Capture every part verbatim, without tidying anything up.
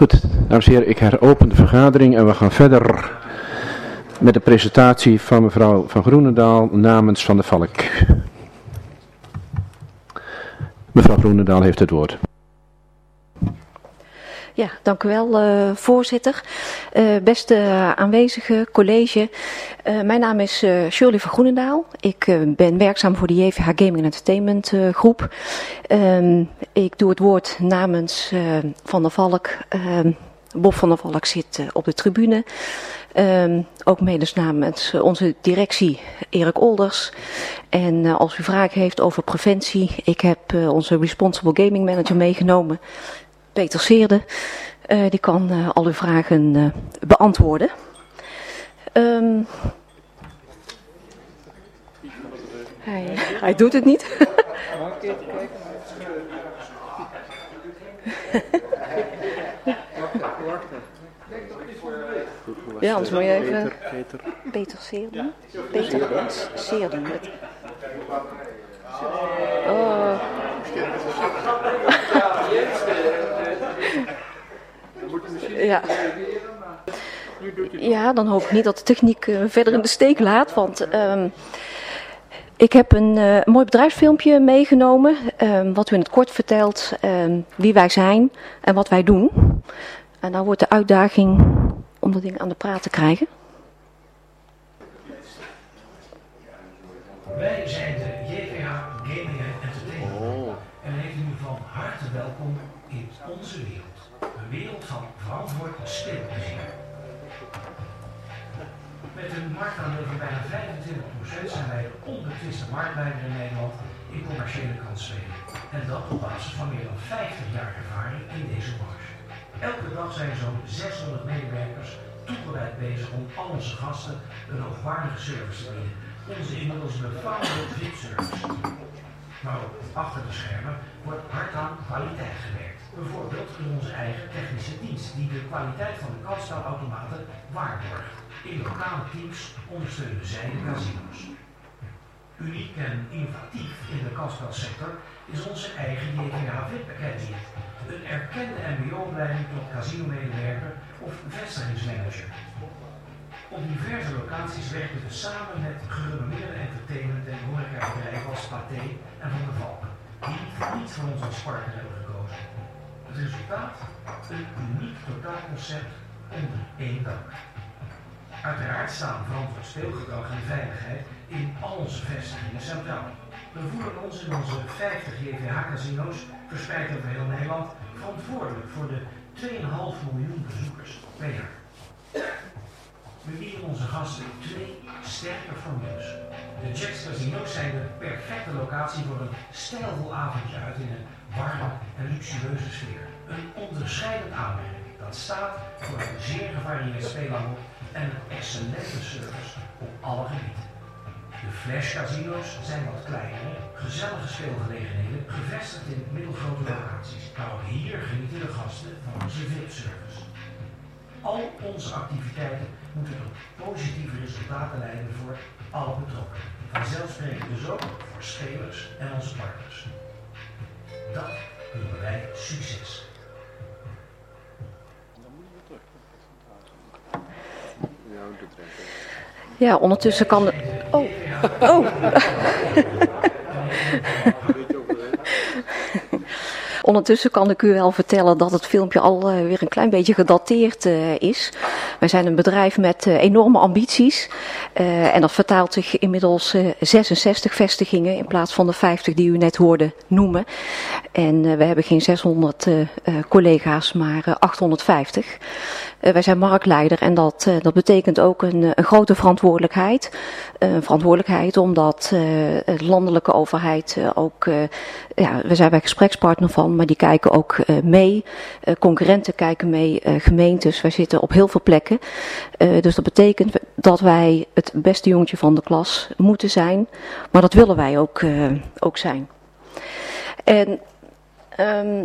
Goed, dames en heren, ik heropen de vergadering en we gaan verder met de presentatie van mevrouw Van Groenendaal namens Van der Valk. Mevrouw Groenendaal heeft het woord. Ja, dank u wel, uh, voorzitter. Uh, beste uh, aanwezige college. Uh, mijn naam is uh, Shirley van Groenendaal. Ik uh, ben werkzaam voor de J V H Gaming en Entertainment uh, groep. Um, ik doe het woord namens uh, Van der Valk. Uh, Bob van der Valk zit uh, op de tribune. Um, ook mede namens uh, onze directie Erik Olders. En uh, als u vragen heeft over preventie, ik heb uh, onze Responsible Gaming Manager meegenomen. Peter Seerde, uh, die kan uh, al uw vragen uh, beantwoorden. Um, hij, hij doet het niet. Ja, anders moet je even... Peter, Peter Seerde. Peter Seerde. Oh... Ja. Ja, dan hoop ik niet dat de techniek uh, verder in de steek laat, want um, ik heb een uh, mooi bedrijfsfilmpje meegenomen, um, wat u in het kort vertelt um, wie wij zijn en wat wij doen. En dan wordt de uitdaging om dat ding aan de praat te krijgen. Wij zijn de J V H Gaming en Entertainment oh. en heeft u van harte welkom in onze wereld. Een wereld van verantwoord speelplezier. Met een marktaandeel van bijna vijfentwintig procent zijn wij de onbetwiste marktleider in Nederland in commerciële kansspelen. En dat op basis van meer dan vijftig jaar ervaring in deze branche. Elke dag zijn zo'n zeshonderd medewerkers toegewijd bezig om al onze gasten een hoogwaardige service te bieden. Onze inmiddels befaamde V I P-service. Maar ook achter de schermen wordt hard aan kwaliteit gewerkt. Bijvoorbeeld in onze eigen technische dienst die de kwaliteit van de kansspelautomaten waarborgt. In lokale teams ondersteunen zij de casino's. Uniek en innovatief in de kansspelsector is onze eigen J V H V I P Academy. Een erkende M B O-opleiding tot casino-medewerker of vestigingsmanager. Op diverse locaties werken we samen met gerenommeerde entertainment en horecabedrijven als Pathé en Van der Valk, die niet voor ons als partner hebben gekozen. Het resultaat? Een uniek totaalconcept onder één dak. Uiteraard staan verantwoord speelgedrag en veiligheid in al onze vestigingen centraal. We voelen ons in onze vijftig J V H-casino's, verspreid over heel Nederland, verantwoordelijk voor de twee komma vijf miljoen bezoekers per jaar. We bieden onze gasten twee sterke formules. De Jacks Casino's zijn de perfecte locatie voor een stijlvol avondje uit in een warme en luxueuze sfeer. Een onderscheidend aanmerk dat staat voor een zeer gevarieerd speelaanbod en een excellente service op alle gebieden. De Flash Casino's zijn wat kleinere, gezellige speelgelegenheden gevestigd in middelgrote locaties. Maar ook hier genieten de gasten van onze V I P-service. Al onze activiteiten moeten tot positieve resultaten leiden voor alle betrokkenen. Vanzelfsprekend dus ook voor spelers en onze partners. Dat noemen wij succes. Ja, ondertussen kan de... Oh, oh. Ondertussen kan ik u wel vertellen dat het filmpje al uh, weer een klein beetje gedateerd uh, is. Wij zijn een bedrijf met uh, enorme ambities. Uh, en dat vertaalt zich inmiddels uh, zesenzestig vestigingen in plaats van de vijftig die u net hoorde noemen. En uh, we hebben geen zeshonderd uh, uh, collega's, maar uh, achthonderdvijftig. Uh, wij zijn marktleider en dat, uh, dat betekent ook een, een grote verantwoordelijkheid. Uh, verantwoordelijkheid omdat uh, de landelijke overheid uh, ook... Uh, ja, we zijn bij gesprekspartner van, maar die kijken ook uh, mee. Uh, concurrenten kijken mee, uh, gemeentes. Wij zitten op heel veel plekken. Uh, dus dat betekent dat wij het beste jongetje van de klas moeten zijn. Maar dat willen wij ook, uh, ook zijn. En um,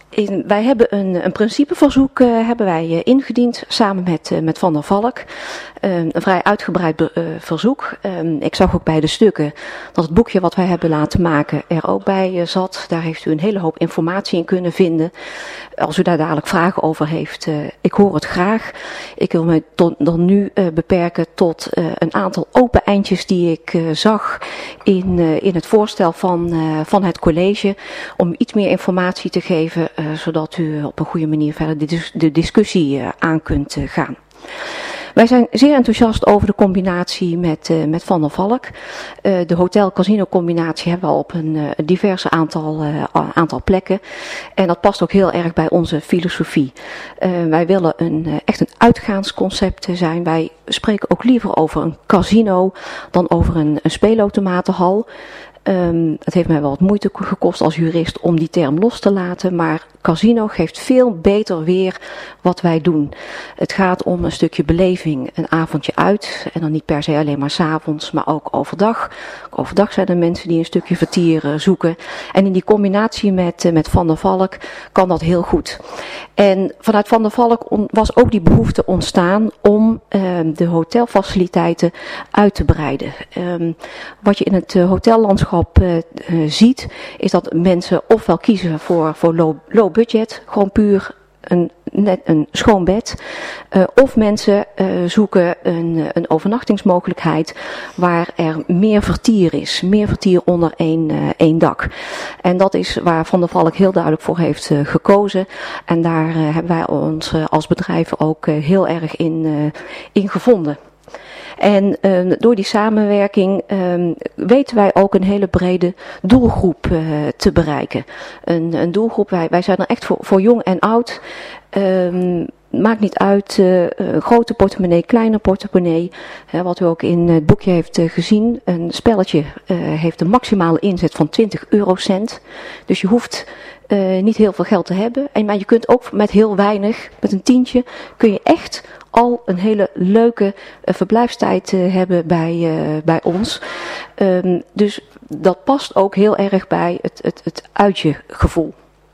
In, wij hebben een, een principeverzoek uh, hebben wij uh, ingediend samen met, uh, met Van der Valk. Uh, een vrij uitgebreid uh, verzoek. Uh, ik zag ook bij de stukken dat het boekje wat wij hebben laten maken er ook bij uh, zat. Daar heeft u een hele hoop informatie in kunnen vinden. Als u daar dadelijk vragen over heeft, uh, ik hoor het graag. Ik wil me tot, dan nu uh, beperken tot uh, een aantal open eindjes die ik uh, zag in, uh, in het voorstel van, uh, van het college. Om iets meer informatie te geven. Uh, zodat u op een goede manier verder de, dis de discussie uh, aan kunt uh, gaan. Wij zijn zeer enthousiast over de combinatie met, uh, met Van der Valk. Uh, de hotel-casino combinatie hebben we al op een uh, diverse aantal, uh, aantal plekken. En dat past ook heel erg bij onze filosofie. Uh, wij willen een, uh, echt een uitgaansconcept zijn. Wij spreken ook liever over een casino dan over een, een speelautomatenhal. Um, het heeft mij wel wat moeite gekost als jurist om die term los te laten, maar casino geeft veel beter weer wat wij doen. Het gaat om een stukje beleving, een avondje uit en dan niet per se alleen maar 's avonds, maar ook overdag. Overdag zijn er mensen die een stukje vertier uh, zoeken en in die combinatie met, uh, met Van der Valk kan dat heel goed. En vanuit Van der Valk on, was ook die behoefte ontstaan om uh, de hotelfaciliteiten uit te breiden. Um, wat je in het uh, hotellandschap Uh, uh, ziet, is dat mensen ofwel kiezen voor, voor low, low budget, gewoon puur een, net een schoon bed, uh, of mensen uh, zoeken een, een overnachtingsmogelijkheid waar er meer vertier is, meer vertier onder één, uh, één dak. En dat is waar Van der Valk heel duidelijk voor heeft uh, gekozen en daar uh, hebben wij ons uh, als bedrijf ook uh, heel erg in, uh, in gevonden. En uh, door die samenwerking uh, weten wij ook een hele brede doelgroep uh, te bereiken. Een, een doelgroep, wij, wij zijn er echt voor, voor jong en oud. Uh, maakt niet uit, uh, grote portemonnee, kleine portemonnee. Uh, wat u ook in het boekje heeft uh, gezien. Een spelletje uh, heeft een maximale inzet van twintig eurocent. Dus je hoeft uh, niet heel veel geld te hebben. En, maar je kunt ook met heel weinig, met een tientje, kun je echt al een hele leuke uh, verblijfstijd uh, hebben bij, uh, bij ons. Um, dus dat past ook heel erg bij het, het, het uitje gevoel.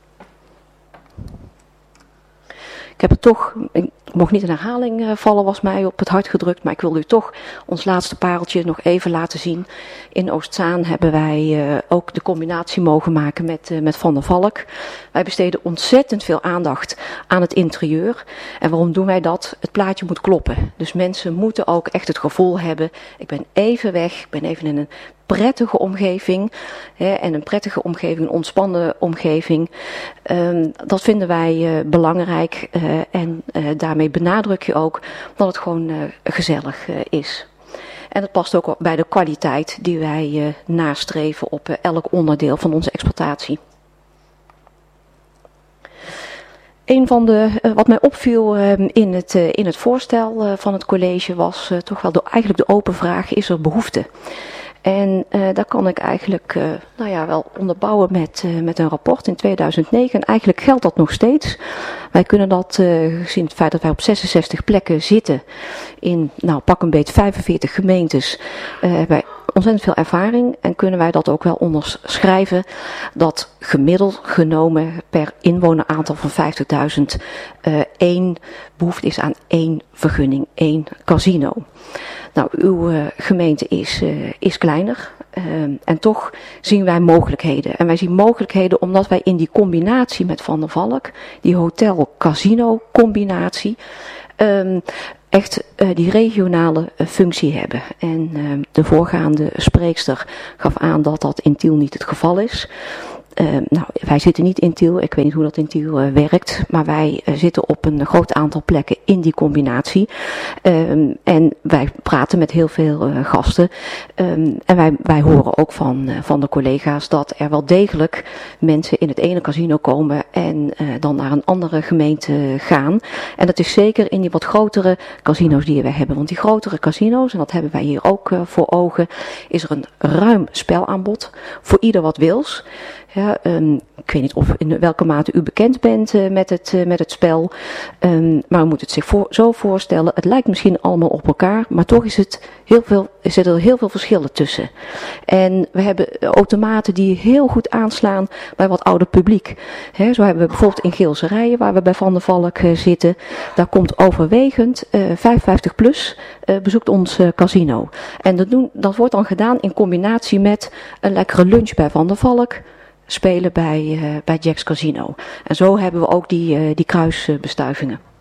Ik heb het toch, ik mocht niet in herhaling uh, vallen, was mij op het hart gedrukt, maar ik wil u toch ons laatste pareltje nog even laten zien. In Oostzaan hebben wij uh, ook de combinatie mogen maken met, uh, met Van der Valk. Wij besteden ontzettend veel aandacht aan het interieur. En waarom doen wij dat? Het plaatje moet kloppen. Dus mensen moeten ook echt het gevoel hebben, ik ben even weg, ik ben even in een prettige omgeving hè, en een prettige omgeving, een ontspannen omgeving. Um, dat vinden wij uh, belangrijk uh, en uh, daarmee benadruk je ook dat het gewoon uh, gezellig uh, is. En dat past ook bij de kwaliteit die wij uh, nastreven op uh, elk onderdeel van onze exploitatie. Een van de, uh, wat mij opviel uh, in, het, uh, in het voorstel uh, van het college was uh, toch wel de, eigenlijk de open vraag, is er behoefte? En uh, daar kan ik eigenlijk uh, nou ja, wel onderbouwen met, uh, met een rapport in tweeduizend negen. En eigenlijk geldt dat nog steeds. Wij kunnen dat, uh, gezien het feit dat wij op zesenzestig plekken zitten, in nou, pak een beet vijfenveertig gemeentes, uh, hebben wij ontzettend veel ervaring. En kunnen wij dat ook wel onderschrijven, dat gemiddeld genomen per inwoneraantal van vijftigduizend uh, één behoefte is aan één vergunning, één casino. Nou, uw uh, gemeente is, uh, is kleiner uh, en toch zien wij mogelijkheden. En wij zien mogelijkheden omdat wij in die combinatie met Van der Valk, die hotel-casino combinatie, um, echt uh, die regionale uh, functie hebben. En uh, de voorgaande spreekster gaf aan dat dat in Tiel niet het geval is. Uh, nou, wij zitten niet in Tiel, ik weet niet hoe dat in Tiel uh, werkt, maar wij uh, zitten op een groot aantal plekken in die combinatie. Um, en wij praten met heel veel uh, gasten. Um, en wij, wij horen ook van, uh, van de collega's dat er wel degelijk mensen in het ene casino komen en uh, dan naar een andere gemeente gaan. En dat is zeker in die wat grotere casino's die we hebben. Want die grotere casino's, en dat hebben wij hier ook uh, voor ogen, is er een ruim spelaanbod voor ieder wat wils. Ja, Ja, um, ik weet niet of in welke mate u bekend bent uh, met, het, uh, met het spel. Um, maar u moet het zich voor, zo voorstellen. Het lijkt misschien allemaal op elkaar. Maar toch is het heel veel, zitten er heel veel verschillen tussen. En we hebben automaten die heel goed aanslaan bij wat ouder publiek. He, zo hebben we bijvoorbeeld in Geelse Rijen, waar we bij Van der Valk uh, zitten. Daar komt overwegend uh, vijfenvijftig plus uh, bezoekt ons uh, casino. En dat, doen, dat wordt dan gedaan in combinatie met een lekkere lunch bij Van der Valk. Spelen bij, uh, bij Jack's Casino. En zo hebben we ook die, uh, die kruisbestuivingen.